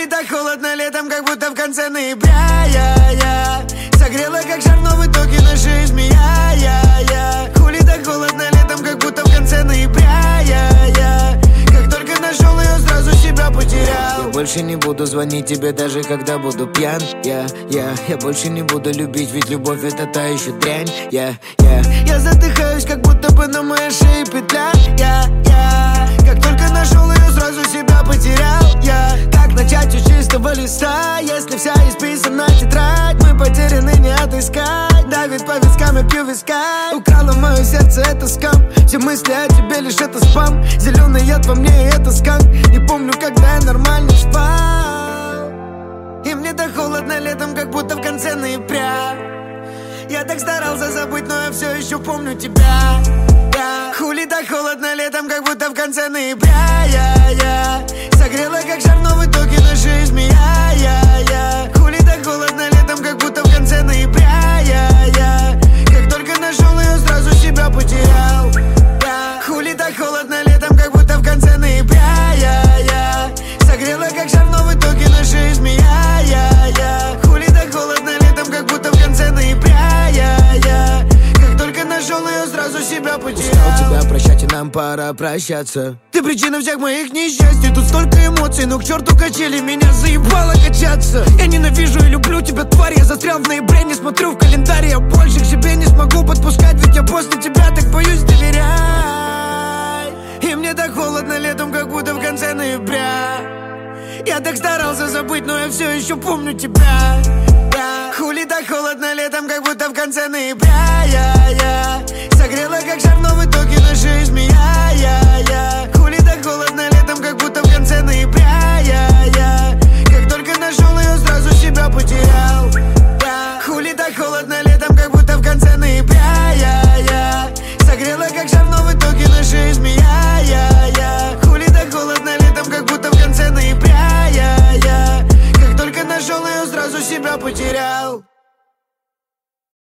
Хули так холодно летом, как будто в конце ноября. Я согрела, как шар, но в итоге на шее змея. Я хули так холодно летом, как будто в конце ноября. Я как только нашел ее, сразу себя потерял. Я больше не буду звонить тебе, даже когда буду пьян. Я больше не буду любить, ведь любовь это та еще дрянь. Я задыхаюсь, как будто бы на моей шее петля. Я как только нашел ее, сразу себя потерял. Как начать с чистого листа, если вся исписана тетрадь? Мы потеряны, не отыскать. Давит по вискам, я пью вискарь. Украла мое сердце, это скам. Все мысли о тебе, лишь это спам. Зеленый яд во мне, это сканк. Не помню, когда я нормально спал. И мне так холодно летом, как будто в конце ноября. Я так старался забыть, но я все еще помню тебя. Хули так холодно летом, как будто в конце ноября. Я согрела, как шар, но в итоге на шее змея. Я хули так холодно летом, как будто в конце ноября. Я как только нашел ее, сразу себя потерял. Хули так холодно летом, как будто в конце ноября. Я согрела, как шар, но в итоге на шее змея. Я хули так холодно летом, как будто в конце ноября. Я как только нашел ее, сразу себя потерял. Устал тебя прощать, и нам пора прощаться. Ты причина всех моих несчастий. Тут столько эмоций, но к черту качели. Меня заебало качаться. Я ненавижу и люблю тебя, тварь. Я застрял в ноябре, не смотрю в календарь. Я больше к себе не смогу подпускать, ведь я после тебя так боюсь доверять. И мне так холодно летом, как будто в конце ноября. Я так старался забыть, но я все еще помню тебя. Хули так холодно летом, как будто в конце ноября. Я согрела, как шар, но в итоге на шее змея. Я хули так холодно летом, как будто в конце ноября.